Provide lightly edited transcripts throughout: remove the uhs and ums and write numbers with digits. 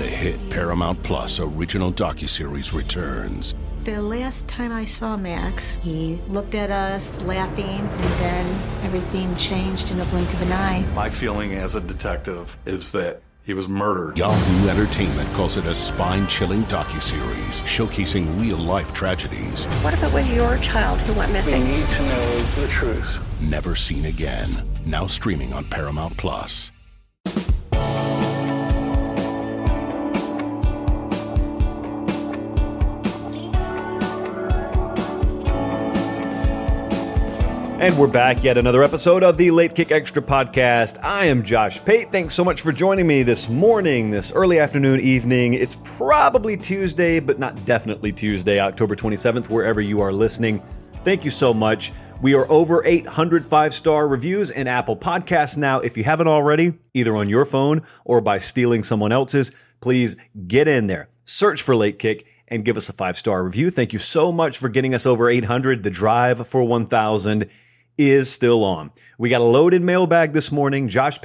The hit Paramount Plus original docuseries returns. The last time I saw Max, he looked at us laughing, and then everything changed in a blink of an eye. My feeling as a detective is that he was murdered. Yahoo Entertainment calls it a spine-chilling docuseries showcasing real-life tragedies. What if it was your child who went missing? We need to know the truth. Never seen again. Now streaming on Paramount Plus. And we're back, yet another episode of the Late Kick Extra podcast. I am Josh Pate. Thanks so much for joining me this morning, this early afternoon, evening. It's probably Tuesday, but not definitely Tuesday, October 27th, wherever you are listening. Thank you so much. We are over 800 5-star reviews in Apple Podcasts now. If you haven't already, either on your phone or by stealing someone else's, please get in there. Search for Late Kick and give us a 5-star review. Thank you so much for getting us over 800. The drive for 1,000 is still on. We got a loaded mailbag this morning.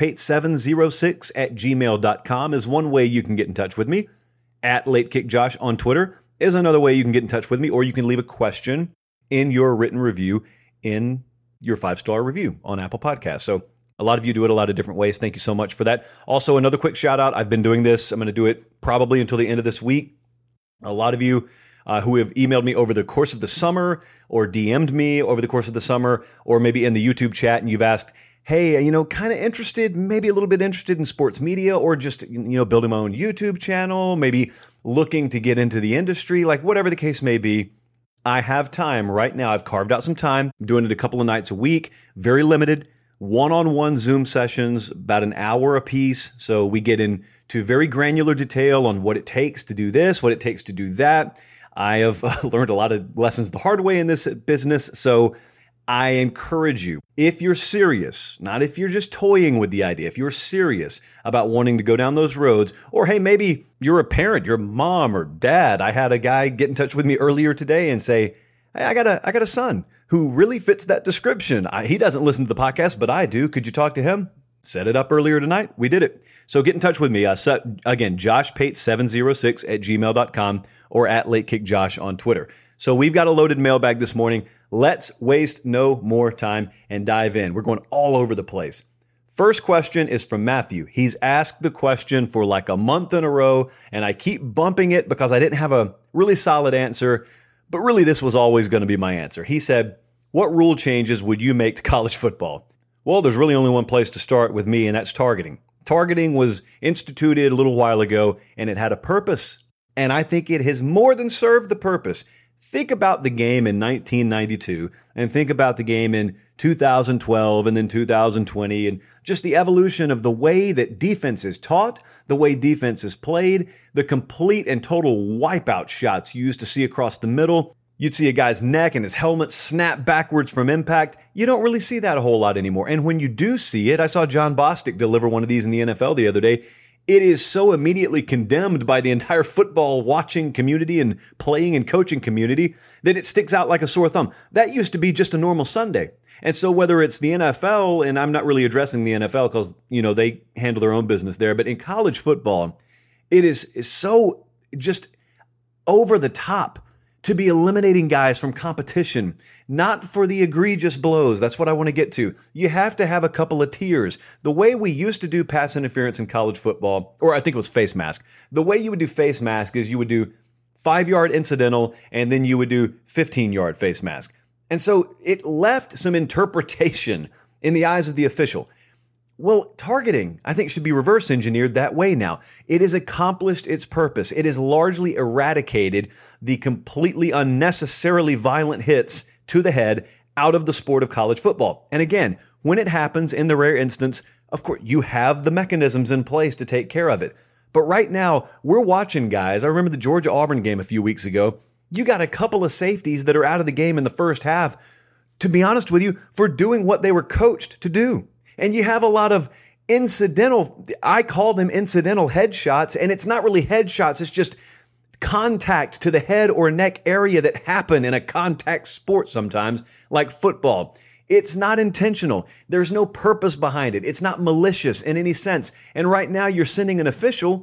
JoshPate706 at gmail.com is one way you can get in touch with me. At LateKickJosh on Twitter is another way you can get in touch with me, or you can leave a question in your written review in your 5-star review on Apple Podcasts. So a lot of you do it a lot of different ways. Thank you so much for that. Also, another quick shout out. I've been doing this. I'm going to do it probably until the end of this week. A lot of you who have emailed me over the course of the summer or DM'd me over the course of the summer, or maybe in the YouTube chat, and you've asked, hey, kind of interested, maybe a little bit interested in sports media, or just, building my own YouTube channel, maybe looking to get into the industry, like whatever the case may be. I have time right now. I've carved out some time. I'm doing it a couple of nights a week, very limited, one-on-one Zoom sessions, about an hour a piece. So we get into very granular detail on what it takes to do this, what it takes to do that. I have learned a lot of lessons the hard way in this business, so I encourage you, if you're serious, not if you're just toying with the idea, if you're serious about wanting to go down those roads, or hey, maybe you're a parent, you're mom or dad. I had a guy get in touch with me earlier today and say, hey, I got a son who really fits that description. He doesn't listen to the podcast, but I do. Could you talk to him? Set it up earlier tonight. We did it. So get in touch with me. Again, JoshPate706 at gmail.com or at LateKickJosh on Twitter. So we've got a loaded mailbag this morning. Let's waste no more time and dive in. We're going all over the place. First question is from Matthew. He's asked the question for like a month in a row, and I keep bumping it because I didn't have a really solid answer, but really this was always going to be my answer. He said, what rule changes would you make to college football? Well, there's really only one place to start with me, and that's targeting. Targeting was instituted a little while ago, and it had a purpose. And I think it has more than served the purpose. Think about the game in 1992 and think about the game in 2012 and then 2020 and just the evolution of the way that defense is taught, the way defense is played, the complete and total wipeout shots you used to see across the middle. You'd see a guy's neck and his helmet snap backwards from impact. You don't really see that a whole lot anymore. And when you do see it, I saw John Bostic deliver one of these in the NFL the other day. It is so immediately condemned by the entire football watching community and playing and coaching community that it sticks out like a sore thumb. That used to be just a normal Sunday. And so whether it's the NFL, and I'm not really addressing the NFL because, they handle their own business there, but in college football, it is so just over the top to be eliminating guys from competition, not for the egregious blows. That's what I want to get to. You have to have a couple of tiers. The way we used to do pass interference in college football, or I think it was face mask, the way you would do face mask is you would do 5-yard incidental, and then you would do 15-yard face mask. And so it left some interpretation in the eyes of the official. Well, targeting, I think, should be reverse engineered that way now. It has accomplished its purpose. It has largely eradicated the completely unnecessarily violent hits to the head out of the sport of college football. And again, when it happens in the rare instance, of course, you have the mechanisms in place to take care of it. But right now, we're watching guys. I remember the Georgia-Auburn game a few weeks ago. You got a couple of safeties that are out of the game in the first half, to be honest with you, for doing what they were coached to do. And you have a lot of incidental, I call them incidental headshots, and it's not really headshots, it's just contact to the head or neck area that happen in a contact sport sometimes, like football. It's not intentional. There's no purpose behind it. It's not malicious in any sense. And right now you're sending an official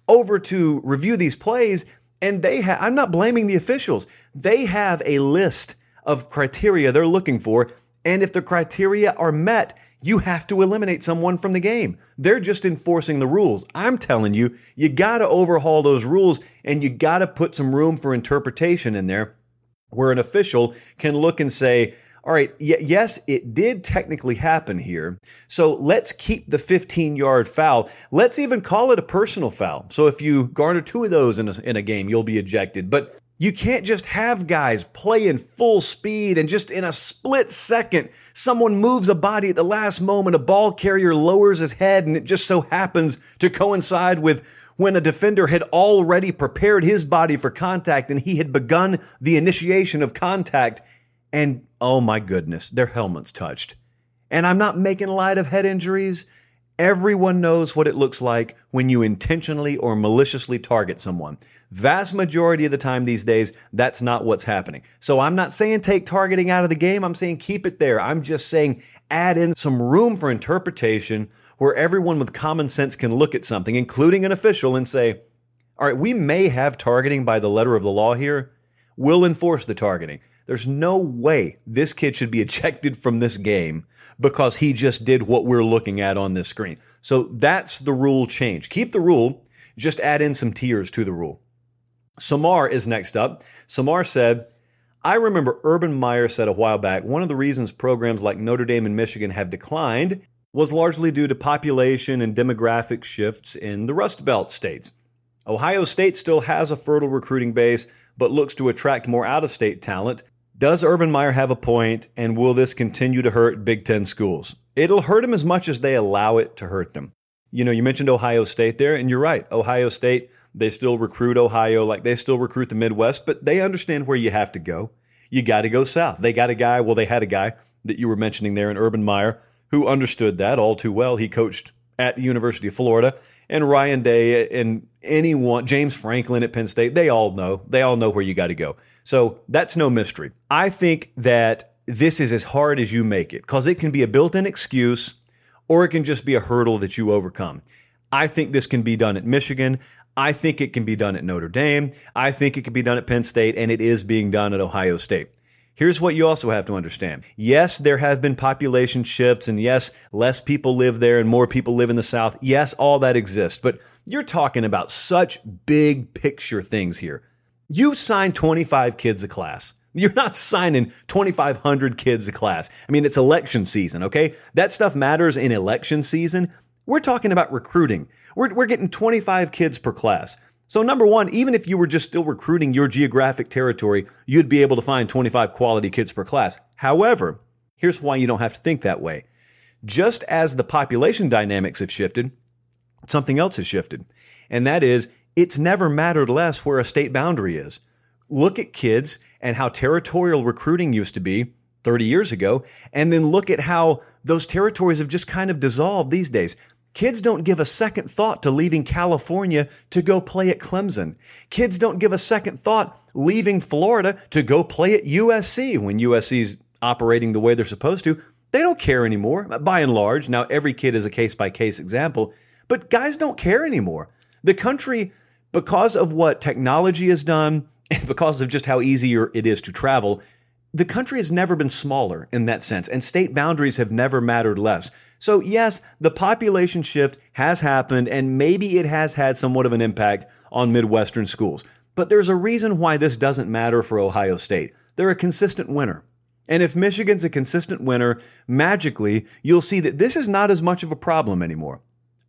over to review these plays, and I'm not blaming the officials. They have a list of criteria they're looking for, and if the criteria are met, you have to eliminate someone from the game. They're just enforcing the rules. I'm telling you, you got to overhaul those rules, and you got to put some room for interpretation in there where an official can look and say, all right, yes, it did technically happen here. So let's keep the 15-yard foul. Let's even call it a personal foul. So if you garner 2 of those in a game, you'll be ejected. But you can't just have guys playing full speed and just in a split second, someone moves a body at the last moment, a ball carrier lowers his head, and it just so happens to coincide with when a defender had already prepared his body for contact and he had begun the initiation of contact. And oh my goodness, their helmets touched. And I'm not making light of head injuries. Everyone knows what it looks like when you intentionally or maliciously target someone. Vast majority of the time these days, that's not what's happening. So I'm not saying take targeting out of the game. I'm saying keep it there. I'm just saying add in some room for interpretation where everyone with common sense can look at something, including an official, and say, all right, we may have targeting by the letter of the law here. We'll enforce the targeting. There's no way this kid should be ejected from this game because he just did what we're looking at on this screen. So that's the rule change. Keep the rule, just add in some tiers to the rule. Samar is next up. Samar said, I remember Urban Meyer said a while back, one of the reasons programs like Notre Dame and Michigan have declined was largely due to population and demographic shifts in the Rust Belt states. Ohio State still has a fertile recruiting base, but looks to attract more out-of-state talent. Does Urban Meyer have a point, and will this continue to hurt Big Ten schools? It'll hurt them as much as they allow it to hurt them. You know, you mentioned Ohio State there, and you're right. Ohio State, they still recruit Ohio, like they still recruit the Midwest, but they understand where you have to go. You got to go south. They had a guy that you were mentioning there in Urban Meyer who understood that all too well. He coached at the University of Florida, and Ryan Day and anyone, James Franklin at Penn State, they all know where you got to go. So that's no mystery. I think that this is as hard as you make it because it can be a built-in excuse or it can just be a hurdle that you overcome. I think this can be done at Michigan. I think it can be done at Notre Dame. I think it can be done at Penn State, and it is being done at Ohio State. Here's what you also have to understand. Yes, there have been population shifts, and yes, less people live there and more people live in the South. Yes, all that exists, but you're talking about such big picture things here. You sign 25 kids a class. You're not signing 2,500 kids a class. I mean, it's election season, okay? That stuff matters in election season. We're talking about recruiting. We're getting 25 kids per class. So number one, even if you were just still recruiting your geographic territory, you'd be able to find 25 quality kids per class. However, here's why you don't have to think that way. Just as the population dynamics have shifted, something else has shifted. And that is, it's never mattered less where a state boundary is. Look at kids and how territorial recruiting used to be 30 years ago, and then look at how those territories have just kind of dissolved these days. Kids don't give a second thought to leaving California to go play at Clemson. Kids don't give a second thought leaving Florida to go play at USC when USC's operating the way they're supposed to. They don't care anymore, by and large. Now, every kid is a case-by-case example, but guys don't care anymore. The country, because of what technology has done and because of just how easier it is to travel, the country has never been smaller in that sense, and state boundaries have never mattered less. So yes, the population shift has happened, and maybe it has had somewhat of an impact on Midwestern schools. But there's a reason why this doesn't matter for Ohio State. They're a consistent winner. And if Michigan's a consistent winner, magically, you'll see that this is not as much of a problem anymore.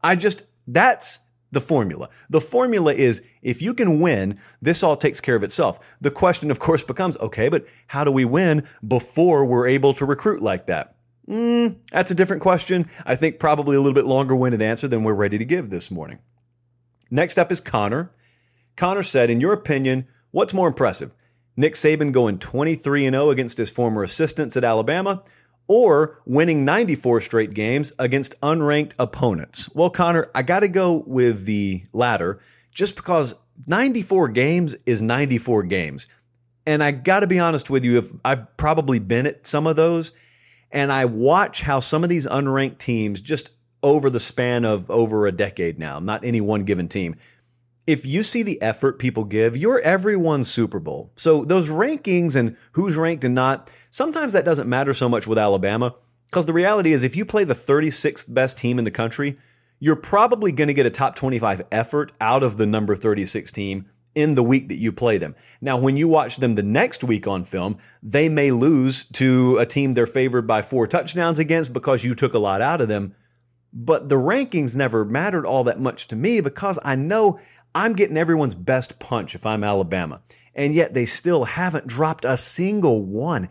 That's the formula. The formula is, if you can win, this all takes care of itself. The question, of course, becomes, okay, but how do we win before we're able to recruit like that? That's a different question. I think probably a little bit longer-winded answer than we're ready to give this morning. Next up is Connor. Connor said, in your opinion, what's more impressive? Nick Saban going 23-0 against his former assistants at Alabama, or winning 94 straight games against unranked opponents? Well, Connor, I got to go with the latter, just because 94 games is 94 games. And I got to be honest with you, if I've probably been at some of those, and I watch how some of these unranked teams, just over the span of over a decade now, not any one given team, if you see the effort people give, you're everyone's Super Bowl. So those rankings and who's ranked and not, sometimes that doesn't matter so much with Alabama, because the reality is if you play the 36th best team in the country, you're probably going to get a top 25 effort out of the number 36 team in the week that you play them. Now, when you watch them the next week on film, they may lose to a team they're favored by 4 touchdowns against because you took a lot out of them. But the rankings never mattered all that much to me because I know I'm getting everyone's best punch if I'm Alabama. And yet they still haven't dropped a single one.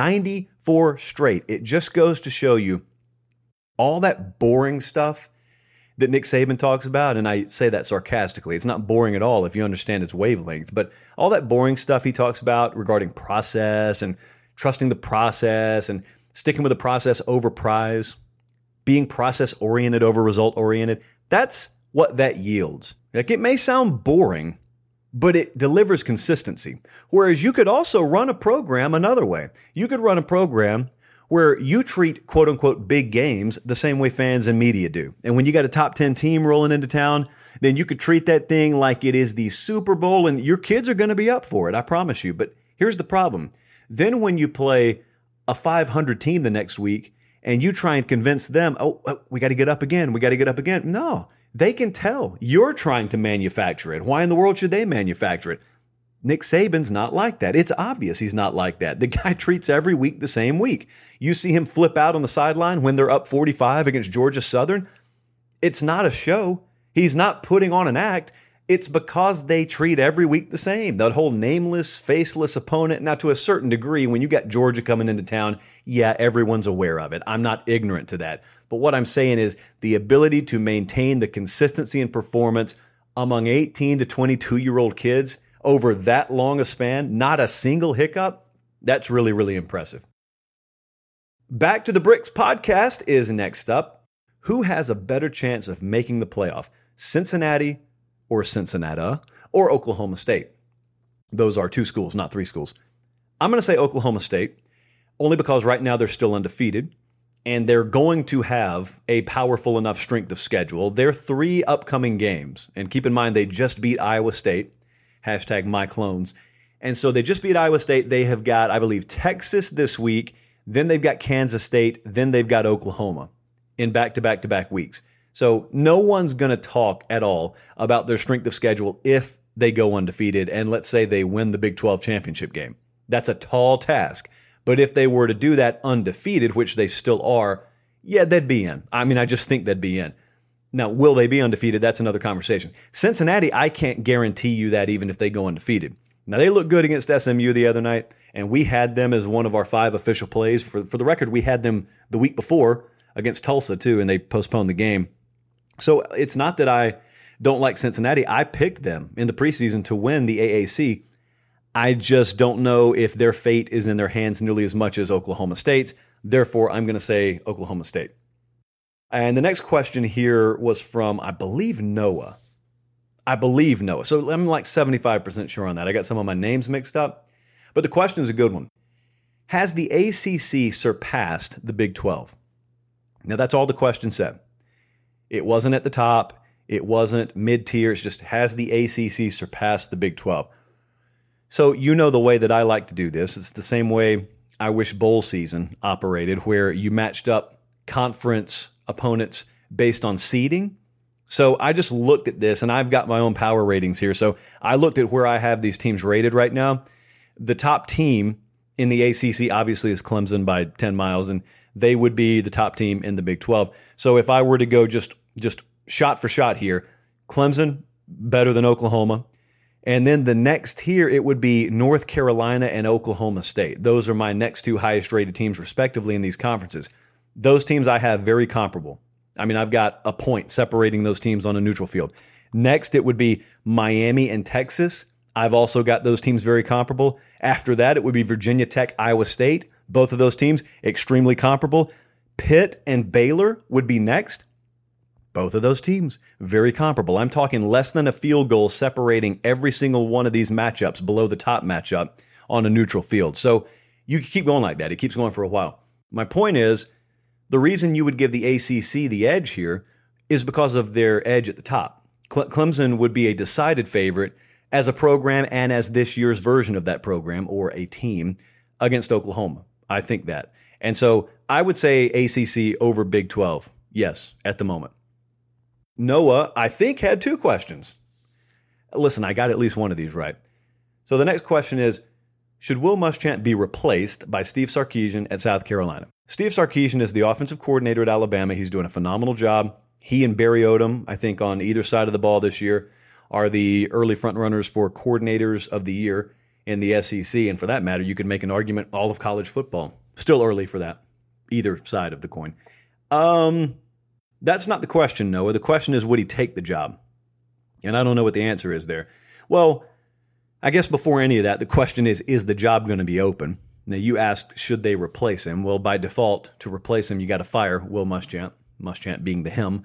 94 straight. It just goes to show you all that boring stuff that Nick Saban talks about, and I say that sarcastically. It's not boring at all if you understand its wavelength, but all that boring stuff he talks about regarding process and trusting the process and sticking with the process over prize, being process-oriented over result-oriented, that's what that yields. Like, it may sound boring, but it delivers consistency. Whereas you could also run a program another way. You could run a program where you treat quote-unquote big games the same way fans and media do. And when you got a top 10 team rolling into town, then you could treat that thing like it is the Super Bowl, and your kids are going to be up for it, I promise you. But here's the problem. Then when you play a 500 team the next week, and you try and convince them, oh we got to get up again, No, they can tell you're trying to manufacture it. Why in the world should they manufacture it? Nick Saban's not like that. It's obvious he's not like that. The guy treats every week the same week. You see him flip out on the sideline when they're up 45 against Georgia Southern. It's not a show. He's not putting on an act. It's because they treat every week the same. That whole nameless, faceless opponent. Now, to a certain degree, when you got Georgia coming into town, yeah, everyone's aware of it. I'm not ignorant to that. But what I'm saying is the ability to maintain the consistency and performance among 18 to 22-year-old kids over that long a span, not a single hiccup, that's really, really impressive. Back to the Bricks podcast is next up. Who has a better chance of making the playoff? Cincinnati or Cincinnati or Oklahoma State? Those are 2 schools, not 3 schools. I'm going to say Oklahoma State, only because right now they're still undefeated, and they're going to have a powerful enough strength of schedule. Their 3 upcoming games, and keep in mind they just beat Iowa State, hashtag my clones. And so they just beat Iowa State. They have got, I believe, Texas this week. Then they've got Kansas State. Then they've got Oklahoma in back-to-back-to-back weeks. So no one's going to talk at all about their strength of schedule if they go undefeated and let's say they win the Big 12 championship game. That's a tall task. But if they were to do that undefeated, which they still are, yeah, they'd be in. I mean, I just think they'd be in. Now, will they be undefeated? That's another conversation. Cincinnati, I can't guarantee you that even if they go undefeated. Now, they looked good against SMU the other night, and we had them as one of our 5 official plays. For the record, we had them the week before against Tulsa, too, and they postponed the game. So it's not that I don't like Cincinnati. I picked them in the preseason to win the AAC. I just don't know if their fate is in their hands nearly as much as Oklahoma State's. Therefore, I'm going to say Oklahoma State. And the next question here was from, I believe, Noah. So I'm like 75% sure on that. I got some of my names mixed up. But the question is a good one. Has the ACC surpassed the Big 12? Now, that's all the question said. It wasn't at the top. It wasn't mid-tier. It's just, has the ACC surpassed the Big 12? So you know the way that I like to do this. It's the same way I wish bowl season operated, where you matched up conference opponents based on seeding. So I just looked at this, and I've got my own power ratings here. So I looked at where I have these teams rated right now. The top team in the ACC obviously is Clemson by 10 miles, and they would be the top team in the Big 12. So if I were to go just shot for shot here, Clemson better than Oklahoma. And then the next here, it would be North Carolina and Oklahoma State. Those are my next 2 highest rated teams respectively in these conferences. Those teams I have very comparable. I mean, I've got a point separating those teams on a neutral field. Next, it would be Miami and Texas. I've also got those teams very comparable. After that, it would be Virginia Tech, Iowa State. Both of those teams extremely comparable. Pitt and Baylor would be next. Both of those teams very comparable. I'm talking less than a field goal separating every single one of these matchups below the top matchup on a neutral field. So you can keep going like that. It keeps going for a while. My point is, the reason you would give the ACC the edge here is because of their edge at the top. Clemson would be a decided favorite as a program and as this year's version of that program or a team against Oklahoma. I think that. And so I would say ACC over Big 12. Yes, at the moment. Noah, I think, had 2 questions. Listen, I got at least one of these right. So the next question is, should Will Muschamp be replaced by Steve Sarkisian at South Carolina? Steve Sarkisian is the offensive coordinator at Alabama. He's doing a phenomenal job. He and Barry Odom, I think on either side of the ball this year, are the early frontrunners for coordinators of the year in the SEC. And for that matter, you could make an argument all of college football. Still early for that, either side of the coin. That's not the question, Noah. The question is, would he take the job? And I don't know what the answer is there. Well, I guess before any of that, the question is the job going to be open? Now, you asked, should they replace him? Well, by default, to replace him, you got to fire Will Muschamp, Muschamp being the him.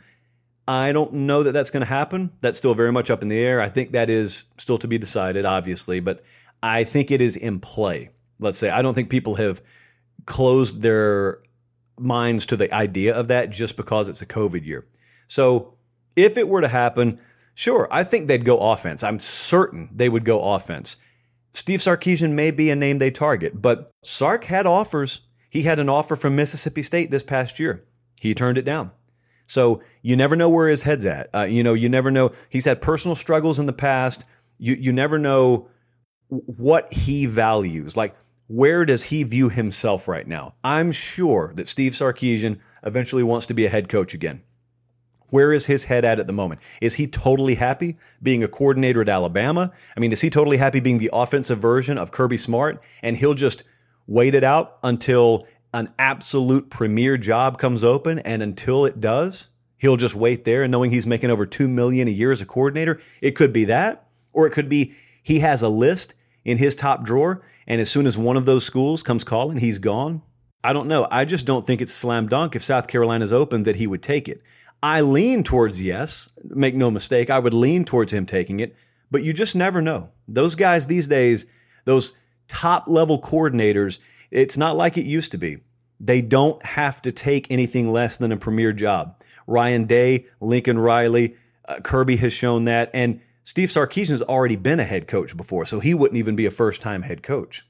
I don't know that that's going to happen. That's still very much up in the air. I think that is still to be decided, obviously, but I think it is in play. Let's say I don't think people have closed their minds to the idea of that just because it's a COVID year. So if it were to happen, sure, I think they'd go offense. I'm certain they would go offense. Steve Sarkisian may be a name they target, but Sark had offers. He had an offer from Mississippi State this past year. He turned it down. So you never know where his head's at. You never know. He's had personal struggles in the past. You never know what he values. Like, where does he view himself right now? I'm sure that Steve Sarkisian eventually wants to be a head coach again. Where is his head at the moment? Is he totally happy being a coordinator at Alabama? I mean, is he totally happy being the offensive version of Kirby Smart, and he'll just wait it out until an absolute premier job comes open, and until it does, he'll just wait there and knowing he's making over $2 million a year as a coordinator? It could be that, or it could be he has a list in his top drawer, and as soon as one of those schools comes calling, he's gone. I don't know. I just don't think it's a slam dunk if South Carolina's open that he would take it. I lean towards yes. Make no mistake, I would lean towards him taking it, but you just never know. Those guys these days, those top-level coordinators, it's not like it used to be. They don't have to take anything less than a premier job. Ryan Day, Lincoln Riley, Kirby has shown that, and Steve Sarkisian has already been a head coach before, so he wouldn't even be a first-time head coach.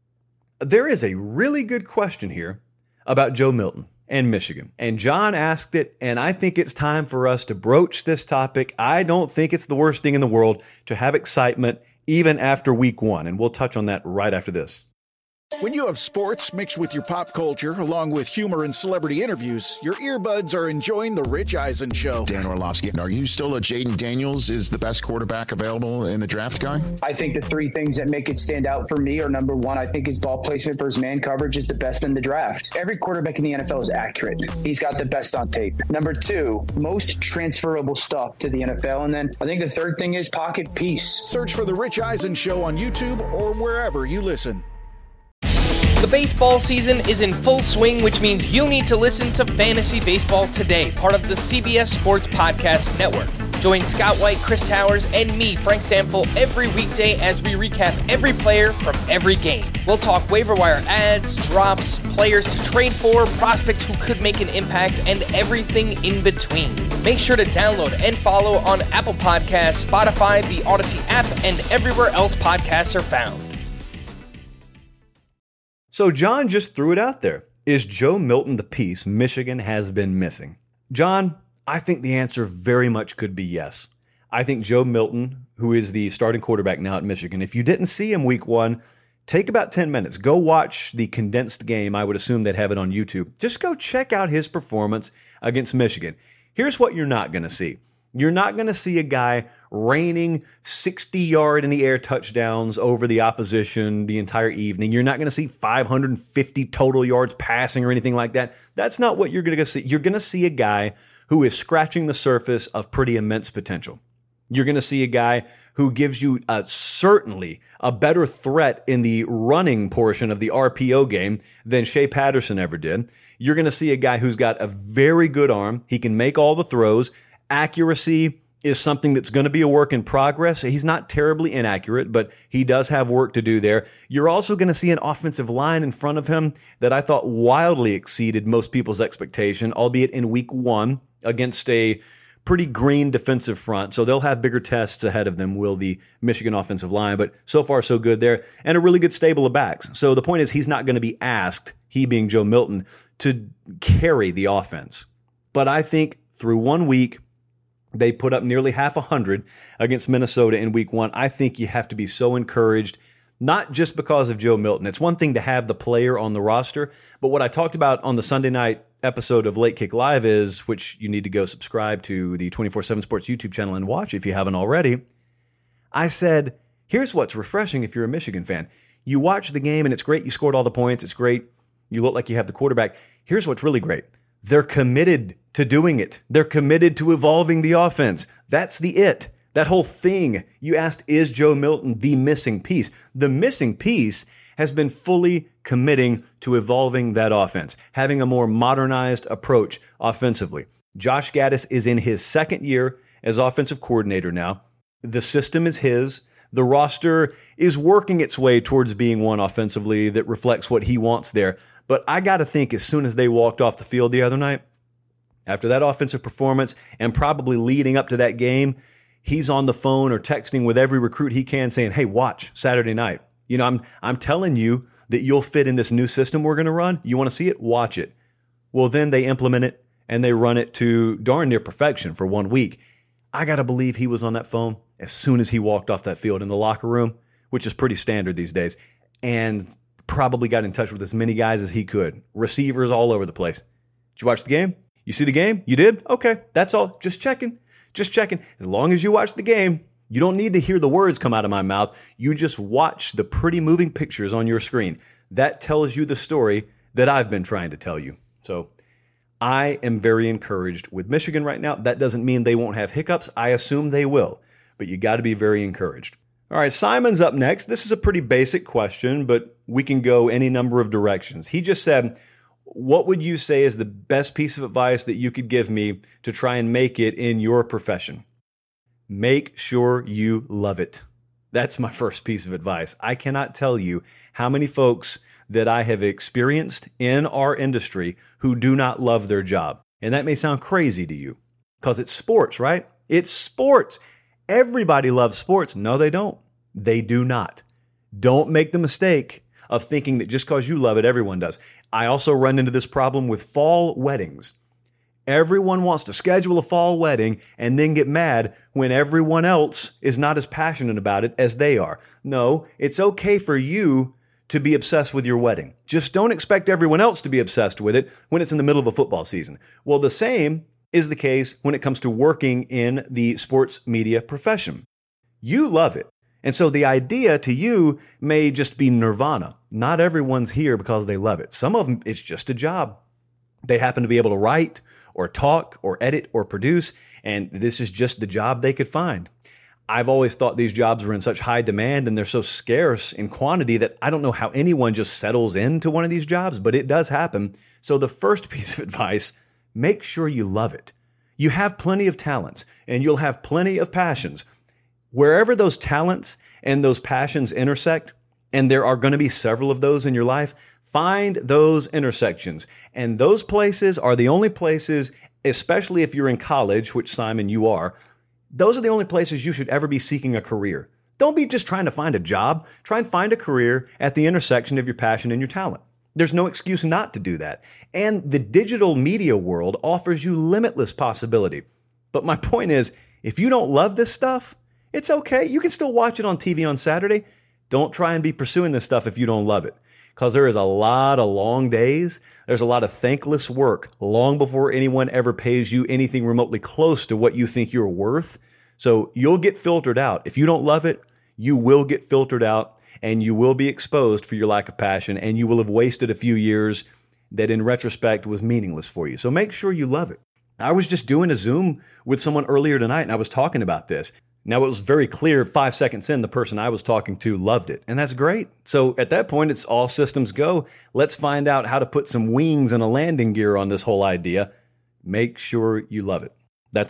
There is a really good question here about Joe Milton and Michigan. And John asked it, and I think it's time for us to broach this topic. I don't think it's the worst thing in the world to have excitement even after week 1, and we'll touch on that right after this. When you have sports mixed with your pop culture, along with humor and celebrity interviews, your earbuds are enjoying The Rich Eisen Show. Dan Orlovsky, are you still a Jaden Daniels is the best quarterback available in the draft guy? I think the 3 things that make it stand out for me are, number 1, I think his ball placement versus man coverage is the best in the draft. Every quarterback in the NFL is accurate. He's got the best on tape. Number 2, most transferable stuff to the NFL. And then I think the 3rd thing is pocket peace. Search for The Rich Eisen Show on YouTube or wherever you listen. The baseball season is in full swing, which means you need to listen to Fantasy Baseball Today, part of the CBS Sports Podcast Network. Join Scott White, Chris Towers, and me, Frank Stample, every weekday as we recap every player from every game. We'll talk waiver wire ads, drops, players to trade for, prospects who could make an impact, and everything in between. Make sure to download and follow on Apple Podcasts, Spotify, the Odyssey app, and everywhere else podcasts are found. So John just threw it out there. Is Joe Milton the piece Michigan has been missing? John, I think the answer very much could be yes. I think Joe Milton, who is the starting quarterback now at Michigan, if you didn't see him week 1, take about 10 minutes. Go watch the condensed game. I would assume they'd have it on YouTube. Just go check out his performance against Michigan. Here's what you're not going to see. You're not going to see a guy raining 60-yard-in-the-air touchdowns over the opposition the entire evening. You're not going to see 550 total yards passing or anything like that. That's not what you're going to see. You're going to see a guy who is scratching the surface of pretty immense potential. You're going to see a guy who gives you certainly a better threat in the running portion of the RPO game than Shea Patterson ever did. You're going to see a guy who's got a very good arm. He can make all the throws. Accuracy is something that's going to be a work in progress. He's not terribly inaccurate, but he does have work to do there. You're also going to see an offensive line in front of him that I thought wildly exceeded most people's expectation, albeit in week 1 against a pretty green defensive front, so they'll have bigger tests ahead of them, will the Michigan offensive line, but so far so good there, and a really good stable of backs. So the point is he's not going to be asked, he being Joe Milton, to carry the offense. But I think through 1 week, they put up nearly 100 against Minnesota in week 1. I think you have to be so encouraged, not just because of Joe Milton. It's one thing to have the player on the roster, but what I talked about on the Sunday night episode of Late Kick Live is, which you need to go subscribe to the 24/7 Sports YouTube channel and watch if you haven't already. I said, here's what's refreshing if you're a Michigan fan. You watch the game and it's great. You scored all the points. It's great. You look like you have the quarterback. Here's what's really great. They're committed to doing it. They're committed to evolving the offense. That's the it. That whole thing. You asked, is Joe Milton the missing piece? The missing piece has been fully committing to evolving that offense, having a more modernized approach offensively. Josh Gattis is in his second year as offensive coordinator now. The system is his. The roster is working its way towards being one offensively that reflects what he wants there. But I got to think as soon as they walked off the field the other night, after that offensive performance and probably leading up to that game, he's on the phone or texting with every recruit he can saying, hey, watch Saturday night. You know, I'm telling you that you'll fit in this new system we're going to run. You want to see it? Watch it. Well, then they implement it and they run it to darn near perfection for 1 week. I got to believe he was on that phone as soon as he walked off that field in the locker room, which is pretty standard these days, and probably got in touch with as many guys as he could. Receivers all over the place. Did you watch the game? You see the game? You did? Okay, that's all. Just checking. Just checking. As long as you watch the game, you don't need to hear the words come out of my mouth. You just watch the pretty moving pictures on your screen. That tells you the story that I've been trying to tell you. So I am very encouraged with Michigan right now. That doesn't mean they won't have hiccups. I assume they will, but you got to be very encouraged. All right, Simon's up next. This is a pretty basic question, but we can go any number of directions. He just said, what would you say is the best piece of advice that you could give me to try and make it in your profession? Make sure you love it. That's my first piece of advice. I cannot tell you how many folks that I have experienced in our industry who do not love their job. And that may sound crazy to you because it's sports, right? It's sports. Everybody loves sports. No, they don't. They do not. Don't make the mistake of thinking that just because you love it, everyone does. I also run into this problem with fall weddings. Everyone wants to schedule a fall wedding and then get mad when everyone else is not as passionate about it as they are. No, it's okay for you to be obsessed with your wedding. Just don't expect everyone else to be obsessed with it when it's in the middle of a football season. Well, the same is the case when it comes to working in the sports media profession. You love it. And so the idea to you may just be nirvana. Not everyone's here because they love it. Some of them, it's just a job. They happen to be able to write or talk or edit or produce, and this is just the job they could find. I've always thought these jobs were in such high demand and they're so scarce in quantity that I don't know how anyone just settles into one of these jobs, but it does happen. So the first piece of advice, make sure you love it. You have plenty of talents and you'll have plenty of passions. Wherever those talents and those passions intersect, and there are going to be several of those in your life, find those intersections. And those places are the only places, especially if you're in college, which Simon, you are, those are the only places you should ever be seeking a career. Don't be just trying to find a job. Try and find a career at the intersection of your passion and your talent. There's no excuse not to do that. And the digital media world offers you limitless possibility. But my point is, if you don't love this stuff, it's okay. You can still watch it on TV on Saturday. Don't try and be pursuing this stuff if you don't love it. Because there is a lot of long days. There's a lot of thankless work long before anyone ever pays you anything remotely close to what you think you're worth. So you'll get filtered out. If you don't love it, you will get filtered out and you will be exposed for your lack of passion and you will have wasted a few years that in retrospect was meaningless for you. So make sure you love it. I was just doing a Zoom with someone earlier tonight and I was talking about this. Now, it was very clear 5 seconds in, the person I was talking to loved it, and that's great. So at that point, it's all systems go. Let's find out how to put some wings and a landing gear on this whole idea. Make sure you love it.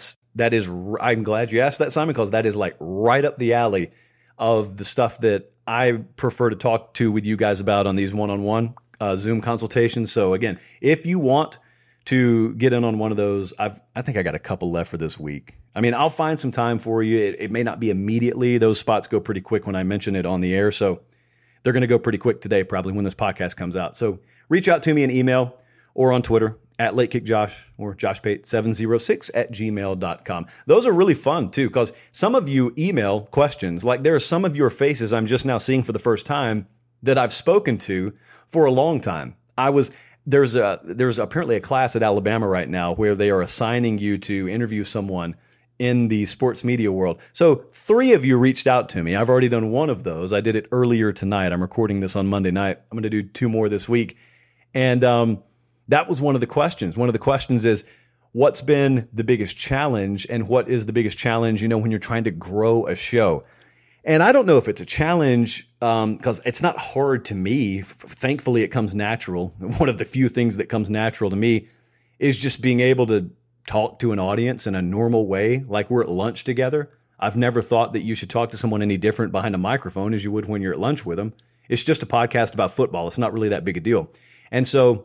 I'm glad you asked that, Simon, because that is like right up the alley of the stuff that I prefer to talk to with you guys about on these one-on-one Zoom consultations. So again, if you want to get in on one of those. I think I got a couple left for this week. I mean, I'll find some time for you. It may not be immediately. Those spots go pretty quick when I mention it on the air. So they're going to go pretty quick today, probably when this podcast comes out. So reach out to me in email or on Twitter at LateKickJosh or JoshPate706@gmail.com. Those are really fun too, because some of you email questions. Like there are some of your faces I'm just now seeing for the first time that I've spoken to for a long time. There's apparently a class at Alabama right now where they are assigning you to interview someone in the sports media world. So 3 of you reached out to me. I've already done one of those. I did it earlier tonight. I'm recording this on Monday night. I'm going to do 2 more this week. And that was one of the questions. One of the questions is, what's been the biggest challenge, and what is the biggest challenge, when you're trying to grow a show? And I don't know if it's a challenge because it's not hard to me. Thankfully, it comes natural. One of the few things that comes natural to me is just being able to talk to an audience in a normal way, like we're at lunch together. I've never thought that you should talk to someone any different behind a microphone as you would when you're at lunch with them. It's just a podcast about football. It's not really that big a deal. And so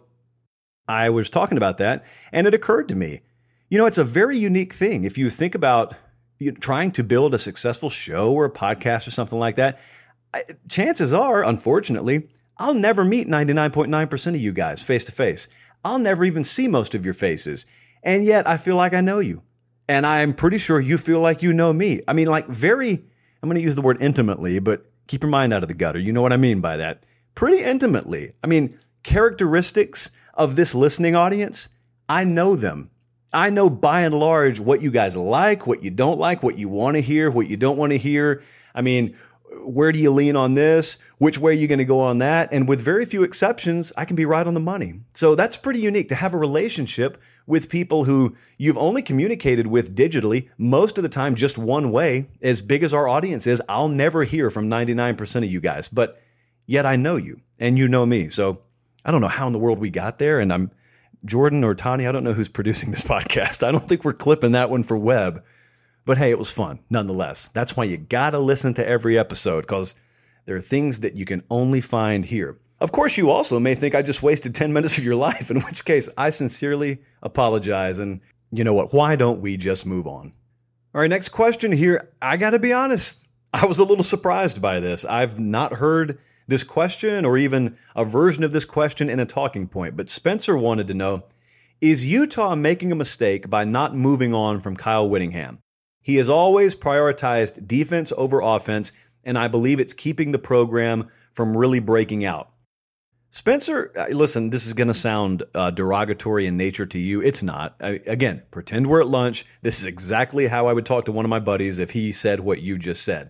I was talking about that, and it occurred to me, it's a very unique thing. If you think about trying to build a successful show or a podcast or something like that, chances are, unfortunately, I'll never meet 99.9% of you guys face to face. I'll never even see most of your faces. And yet I feel like I know you. And I'm pretty sure you feel like you know me. I mean, I'm going to use the word intimately, but keep your mind out of the gutter. You know what I mean by that. Pretty intimately. I mean, characteristics of this listening audience, I know them. I know by and large what you guys like, what you don't like, what you want to hear, what you don't want to hear. I mean, where do you lean on this? Which way are you going to go on that? And with very few exceptions, I can be right on the money. So that's pretty unique to have a relationship with people who you've only communicated with digitally, most of the time just one way. As big as our audience is, I'll never hear from 99% of you guys, but yet I know you and you know me. So I don't know how in the world we got there. And I'm Jordan or Tani, I don't know who's producing this podcast. I don't think we're clipping that one for web. But hey, it was fun nonetheless. That's why you got to listen to every episode, because there are things that you can only find here. Of course, you also may think I just wasted 10 minutes of your life, in which case I sincerely apologize. And you know what? Why don't we just move on? All right, next question here. I got to be honest. I was a little surprised by this. I've not heard this question or even a version of this question in a talking point. But Spencer wanted to know, is Utah making a mistake by not moving on from Kyle Whittingham? He has always prioritized defense over offense, and I believe it's keeping the program from really breaking out. Spencer, listen, this is going to sound derogatory in nature to you. It's not. Again, pretend we're at lunch. This is exactly how I would talk to one of my buddies if he said what you just said.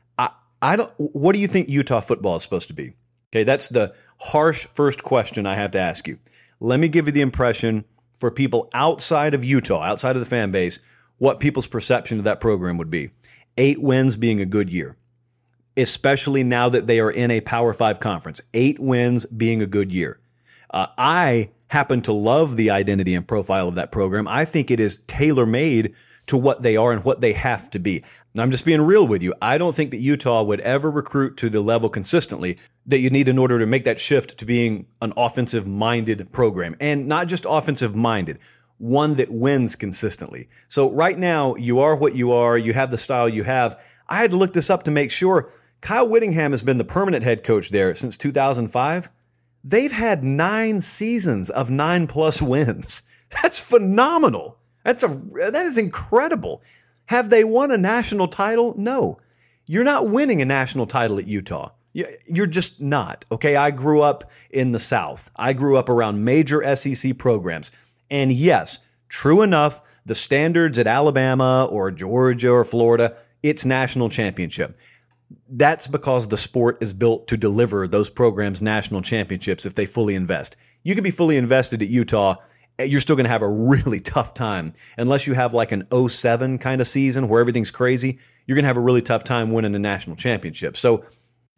What do you think Utah football is supposed to be? Okay, that's the harsh first question I have to ask you. Let me give you the impression for people outside of Utah, outside of the fan base, what people's perception of that program would be. 8 wins being a good year, especially now that they are in a Power 5 conference. 8 wins being a good year. I happen to love the identity and profile of that program. I think it is tailor-made to what they are and what they have to be. And I'm just being real with you. I don't think that Utah would ever recruit to the level consistently that you need in order to make that shift to being an offensive-minded program. And not just offensive-minded, one that wins consistently. So right now, you are what you are. You have the style you have. I had to look this up to make sure. Kyle Whittingham has been the permanent head coach there since 2005. They've had 9 seasons of 9+ wins. That's phenomenal. That is incredible. Have they won a national title? No. You're not winning a national title at Utah. You're just not. Okay, I grew up in the South. I grew up around major SEC programs. And yes, true enough, the standards at Alabama or Georgia or Florida, it's national championship. That's because the sport is built to deliver those programs national championships if they fully invest. You can be fully invested at Utah, you're still going to have a really tough time. Unless you have like an 2007 kind of season where everything's crazy, you're going to have a really tough time winning a national championship. So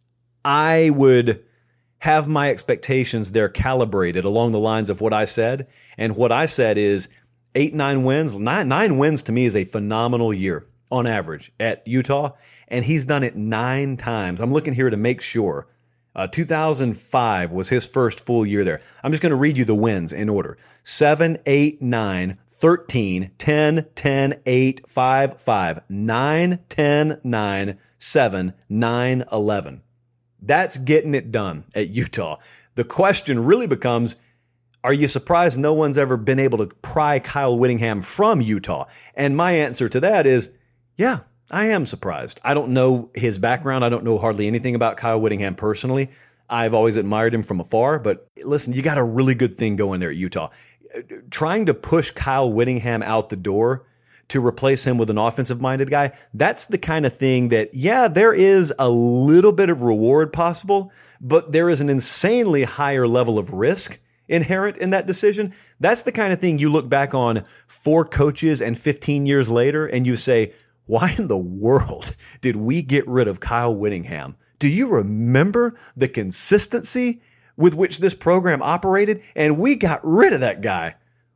I would have my expectations there calibrated along the lines of what I said. And what I said is 8-9 wins. 9 wins to me is a phenomenal year on average at Utah. And he's done it 9 times. I'm looking here to make sure. 2005 was his first full year there. I'm just going to read you the wins in order. 7, 8, 9, 13, 10, 10, 8, 5, 5, 9, 10, 9, 7, 9, 11. That's getting it done at Utah. The question really becomes, are you surprised no one's ever been able to pry Kyle Whittingham from Utah? And my answer to that is, yeah, I am surprised. I don't know his background. I don't know hardly anything about Kyle Whittingham personally. I've always admired him from afar. But listen, you got a really good thing going there at Utah. Trying to push Kyle Whittingham out the door to replace him with an offensive-minded guy, that's the kind of thing that, yeah, there is a little bit of reward possible, but there is an insanely higher level of risk inherent in that decision. That's the kind of thing you look back on 4 coaches and 15 years later and you say, why in the world did we get rid of Kyle Whittingham? Do you remember the consistency with which this program operated? And we got rid of that guy.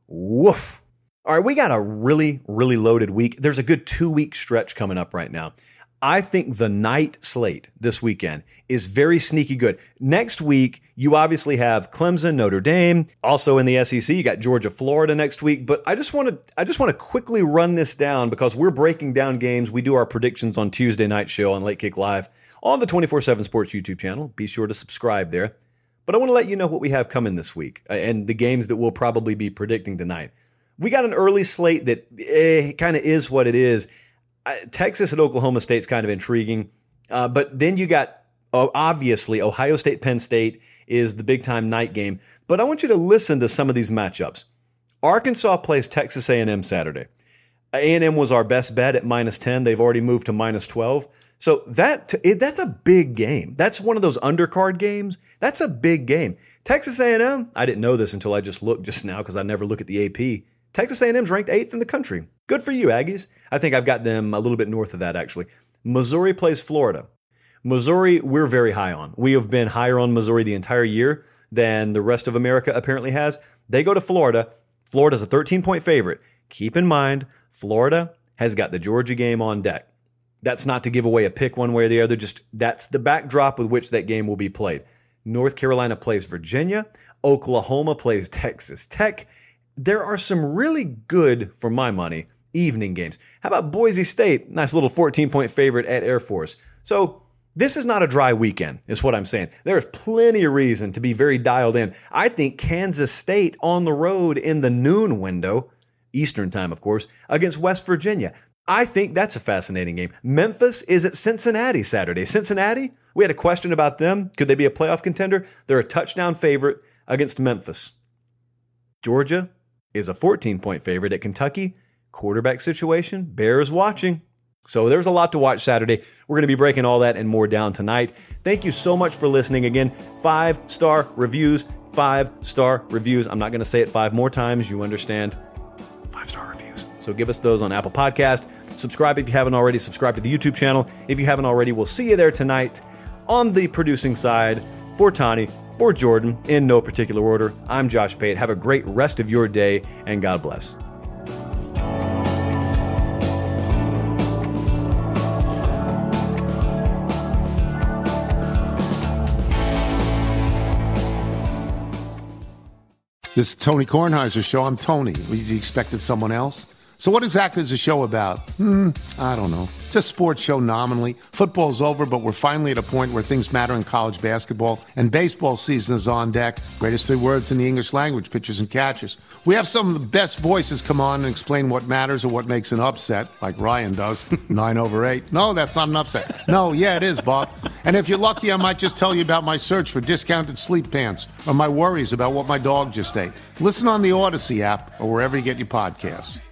Woof. All right, we got a really, really loaded week. There's a good 2-week stretch coming up right now. I think the night slate this weekend is very sneaky good. Next week, you obviously have Clemson, Notre Dame. Also in the SEC, you got Georgia, Florida next week. But I just want to quickly run this down because we're breaking down games. We do our predictions on Tuesday night show on Late Kick Live on the 24/7 Sports YouTube channel. Be sure to subscribe there. But I want to let you know what we have coming this week and the games that we'll probably be predicting tonight. We got an early slate that kind of is what it is. Texas at Oklahoma State is kind of intriguing. But then you got, obviously, Ohio State, Penn State is the big-time night game. But I want you to listen to some of these matchups. Arkansas plays Texas A&M Saturday. A&M was our best bet at -10. They've already moved to -12. So that's a big game. That's one of those undercard games. That's a big game. Texas A&M, I didn't know this until I just looked just now because I never look at the AP. Texas A&M's ranked 8th in the country. Good for you, Aggies. I think I've got them a little bit north of that, actually. Missouri plays Florida. Missouri, we're very high on. We have been higher on Missouri the entire year than the rest of America apparently has. They go to Florida. Florida's a 13-point favorite. Keep in mind, Florida has got the Georgia game on deck. That's not to give away a pick one way or the other. Just that's the backdrop with which that game will be played. North Carolina plays Virginia. Oklahoma plays Texas Tech. There are some really good, for my money, evening games. How about Boise State? Nice little 14-point favorite at Air Force. So this is not a dry weekend, is what I'm saying. There is plenty of reason to be very dialed in. I think Kansas State on the road in the noon window, Eastern time, of course, against West Virginia. I think that's a fascinating game. Memphis is at Cincinnati Saturday. Cincinnati, we had a question about them. Could they be a playoff contender? They're a touchdown favorite against Memphis. Georgia is a 14-point favorite at Kentucky. Quarterback situation, Bears watching. So there's a lot to watch Saturday. We're going to be breaking all that and more down tonight. Thank you so much for listening again. 5-star reviews, 5-star reviews. I'm not going to say it 5 more times. You understand? 5-star reviews. So give us those on Apple Podcast. Subscribe if you haven't already. Subscribe to the YouTube channel if you haven't already. We'll see you there tonight on the producing side. For Tani, for Jordan, in no particular order, I'm Josh Pate. Have a great rest of your day, and God bless. This is Tony Kornheiser's show. I'm Tony. You expected someone else? So what exactly is the show about? I don't know. It's a sports show nominally. Football's over, but we're finally at a point where things matter in college basketball, and baseball season is on deck. Greatest 3 words in the English language, pitchers and catchers. We have some of the best voices come on and explain what matters or what makes an upset, like Ryan does, 9/8. No, that's not an upset. No, yeah, it is, Bob. And if you're lucky, I might just tell you about my search for discounted sleep pants or my worries about what my dog just ate. Listen on the Odyssey app or wherever you get your podcasts.